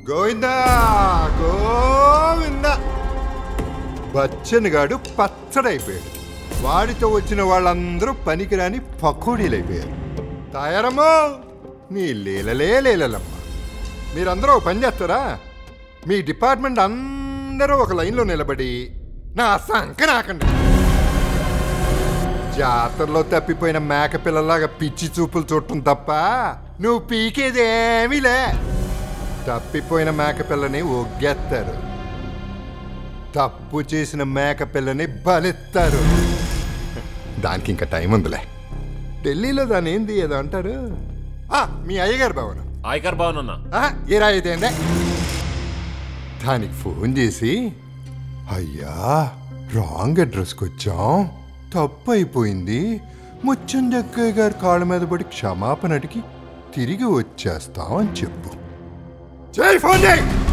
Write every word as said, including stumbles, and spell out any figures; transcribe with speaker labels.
Speaker 1: గోవిందా గోవిందా. బచ్చన్ గాడు పచ్చడైపోయాడు. వాడితో వచ్చిన వాళ్ళందరూ పనికిరాని పకోడీలైపోయారు. తయారమ్మో, నీ లీలలే లీలలమ్మ. మీరందరూ ఒక పని చేస్తారా? మీ డిపార్ట్మెంట్ అందరూ ఒక లైన్లో నిలబడి నా సంక నాకండి. జాతరలో తప్పిపోయిన మేక పిల్లలాగా పిచ్చి చూపులు చూడటం తప్ప నువ్వు పీకేదేమీలే. తప్పిపోయిన మేక పిల్లని ఒగ్గేస్తారు, తప్పు చేసిన మేక పిల్లని బలిస్తారు. దానికి ఇంకా టైం ఉందిలే. ఢిల్లీలో దాని ఏంది ఏదో అంటారు, మీ అయ్యగారు భవనం.
Speaker 2: ఆయకర్ భవన్ అన్న
Speaker 1: ఏరా ఇదేందే. దానికి ఫోన్ చేసి, అయ్యా రాంగ్ అడ్రస్కి వచ్చాం, తప్పు అయిపోయింది, ముచ్చం జగ్గయ్య గారి కాళ్ళ మీద పడి క్షమాపణ అడిగి తిరిగి వచ్చేస్తాం అని చెప్పు. చేయి ఫోన్ చేయి.